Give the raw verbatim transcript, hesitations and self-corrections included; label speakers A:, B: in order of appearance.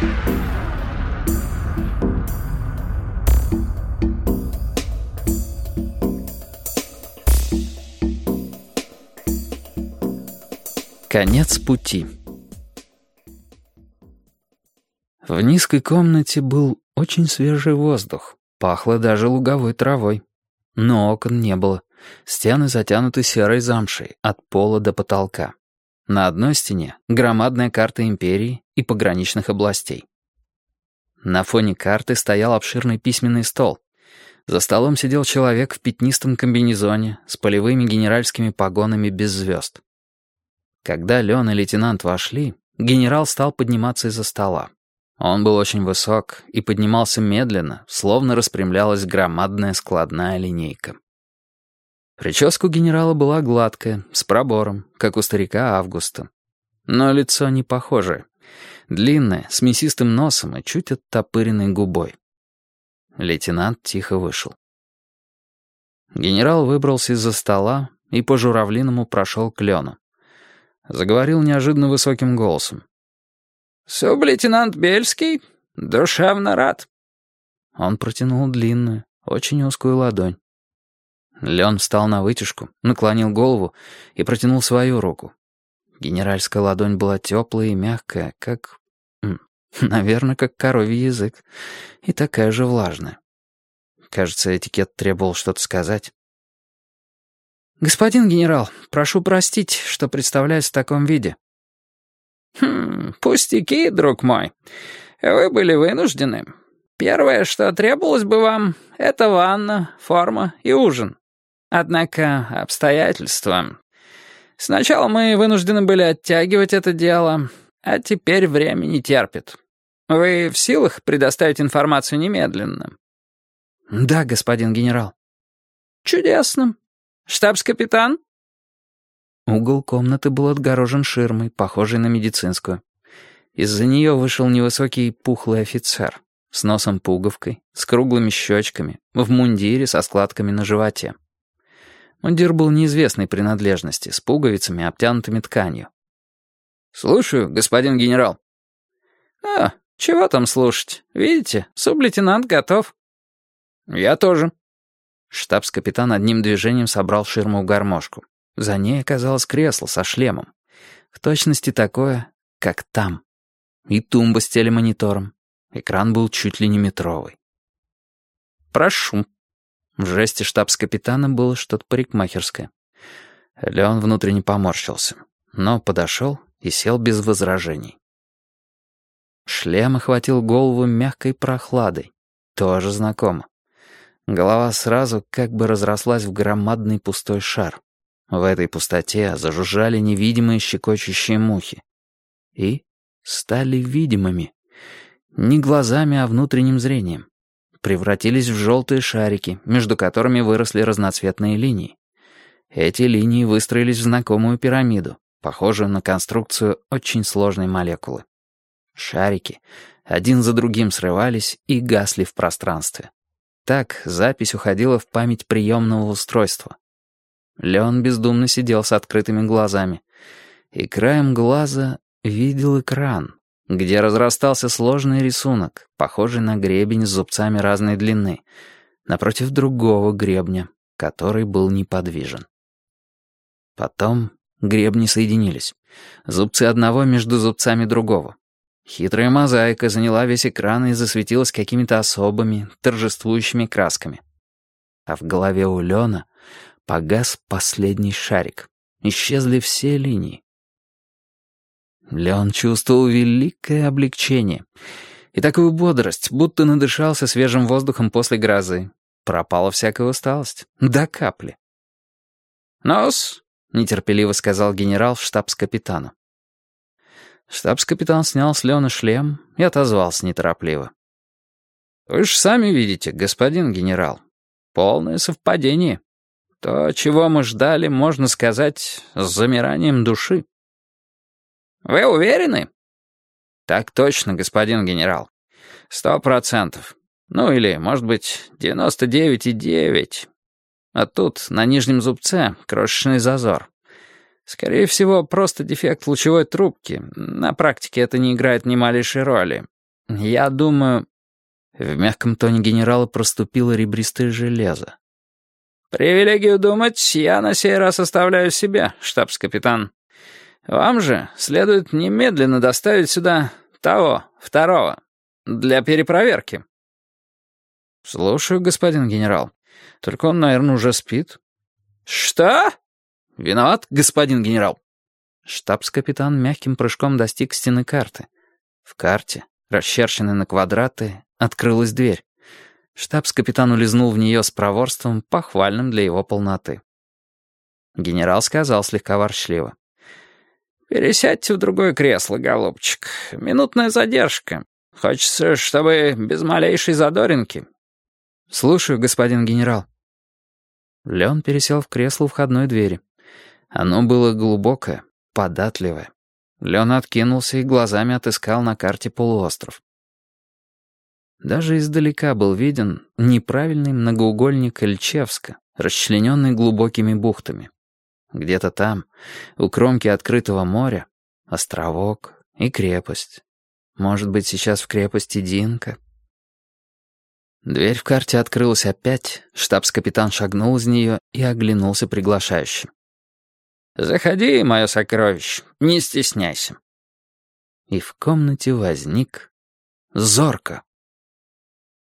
A: Конец пути. В низкой комнате был очень свежий воздух, пахло даже луговой травой. Но окон не было, стены затянуты серой замшей от пола до потолка. На одной стене громадная карта империи и пограничных областей. На фоне карты стоял обширный письменный стол. За столом сидел человек в пятнистом комбинезоне с полевыми генеральскими погонами без звезд. Когда Лен и лейтенант вошли, генерал стал подниматься из-за стола. Он был очень высок и поднимался медленно, словно распрямлялась громадная складная линейка. Прическа у генерала была гладкая, с пробором, как у старика Августа. Но лицо не похожее. Длинное, с мясистым носом и чуть оттопыренной губой. Лейтенант тихо вышел. Генерал выбрался из-за стола и по-журавлиному прошел к Лену. Заговорил неожиданно высоким голосом. «Сублейтенант Бельский, душевно рад». Он протянул длинную, очень узкую ладонь. Лен встал на вытяжку, наклонил голову и протянул свою руку. Генеральская ладонь была теплая и мягкая, как... наверное, как коровий язык, и такая же влажная. Кажется, этикет требовал что-то сказать. «Господин генерал, прошу простить, что представляюсь в таком виде». «Хм, пустяки, друг мой. Вы были вынуждены. Первое, что требовалось бы вам, это ванна, форма и ужин. Однако обстоятельства... Сначала мы вынуждены были оттягивать это дело, а теперь время не терпит. Вы в силах предоставить информацию немедленно?» «Да, господин генерал». «Чудесно. Штабс-капитан?» Угол комнаты был отгорожен ширмой, похожей на медицинскую. Из-за нее вышел невысокий пухлый офицер с носом-пуговкой, с круглыми щечками, в мундире со складками на животе. Мундир был неизвестной принадлежности, с пуговицами, обтянутыми тканью. «Слушаю, господин генерал». «А, чего там слушать? Видите, сублейтенант готов». «Я тоже». Штабс-капитан одним движением собрал ширму в гармошку. За ней оказалось кресло со шлемом. В точности такое, как там. И тумба с телемонитором. Экран был чуть ли не метровый. «Прошу». В жесте штабс-капитана было что-то парикмахерское. Леон внутренне поморщился, но подошел и сел без возражений. Шлем охватил голову мягкой прохладой. Тоже знакомо. Голова сразу как бы разрослась в громадный пустой шар. В этой пустоте зажужжали невидимые щекочущие мухи. И стали видимыми. Не глазами, а внутренним зрением. Превратились в желтые шарики, между которыми выросли разноцветные линии. Эти линии выстроились в знакомую пирамиду, похожую на конструкцию очень сложной молекулы. Шарики один за другим срывались и гасли в пространстве. Так запись уходила в память приемного устройства. Леон бездумно сидел с открытыми глазами. И краем глаза видел экран, где разрастался сложный рисунок, похожий на гребень с зубцами разной длины, напротив другого гребня, который был неподвижен. Потом гребни соединились. Зубцы одного между зубцами другого. Хитрая мозаика заняла весь экран и засветилась какими-то особыми, торжествующими красками. А в голове у Лена погас последний шарик. Исчезли все линии. Лен чувствовал великое облегчение и такую бодрость, будто надышался свежим воздухом после грозы. Пропала всякая усталость. До капли. «Ну-с», — нетерпеливо сказал генерал штабс-капитану. Штабс-капитан снял с Лена шлем и отозвался неторопливо. «Вы же сами видите, господин генерал. Полное совпадение. То, чего мы ждали, можно сказать, с замиранием души». «Вы уверены?» «Так точно, господин генерал. Сто процентов. Ну или, может быть, девяносто девять и девять. А тут, на нижнем зубце, крошечный зазор. Скорее всего, просто дефект лучевой трубки. На практике это не играет ни малейшей роли. Я думаю...» В мягком тоне генерала проступило ребристое железо. «Привилегию думать я на сей раз оставляю себе, штабс-капитан. Вам же следует немедленно доставить сюда того, второго, для перепроверки». «Слушаю, господин генерал. Только он, наверное, уже спит». «Что?» «Виноват, господин генерал». Штабс-капитан мягким прыжком достиг стены карты. В карте, расчерченной на квадраты, открылась дверь. Штабс-капитан улизнул в нее с проворством, похвальным для его полноты. Генерал сказал слегка ворчливо. «Пересядьте в другое кресло, голубчик. Минутная задержка. Хочется, чтобы без малейшей задоринки». «Слушаю, господин генерал». Леон пересел в кресло у входной двери. Оно было глубокое, податливое. Леон откинулся и глазами отыскал на карте полуостров. Даже издалека был виден неправильный многоугольник Эльчевска, расчлененный глубокими бухтами. Где-то там, у кромки открытого моря, островок и крепость. Может быть, сейчас в крепости Динка. Дверь в карте открылась опять, штабс-капитан шагнул из нее и оглянулся приглашающе. «Заходи, мое сокровище, не стесняйся». И в комнате возник Зорко.